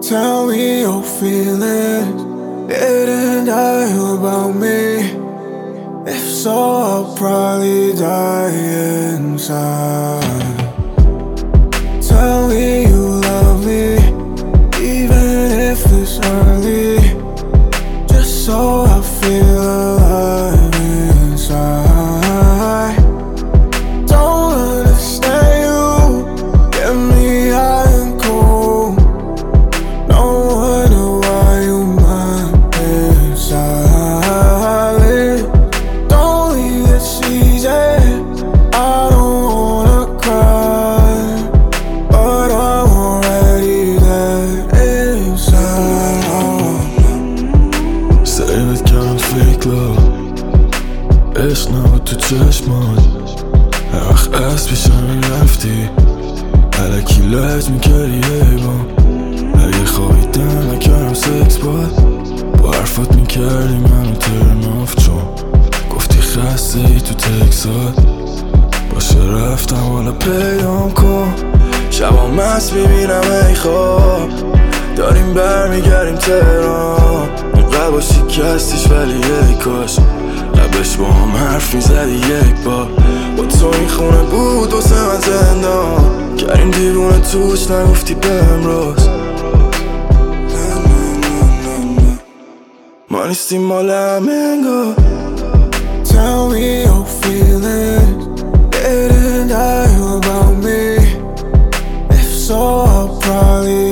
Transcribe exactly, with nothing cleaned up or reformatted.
Tell me your feelings, didn't die about me. If so, I'll probably die inside. Tell me you love me, even if it's early, just so I feel alive inside. Don't understand you, get me high and cold. No wonder why you mind inside. Don't leave this easy, I don't wanna cry, but I'm already there inside. سعیت کردم fake love، عشق نبود تو چشمات. هر وقت از پیشم رفتی الکی لج میکردی حیبان. اگه خوابیدم نکردم سکس باد، با حرفات میکردی منو ترن آف، چون گفتی خسته ای تو تکسات. باشه رفتم حالا پیدام کن، شبا مست میبینم ای خواب، داریم برمیگردیم تهران. اینقدر با شکستیش ولی ای کاش لبش با هم حرف میزدی یک بار. با تو این خونه بود واسه من زندان، کردیم دیوونه توش نگفتی بهم راست. ما نیستیم مال همه انگار. Tell me your feelings, didn't die about me. If so, I'll probably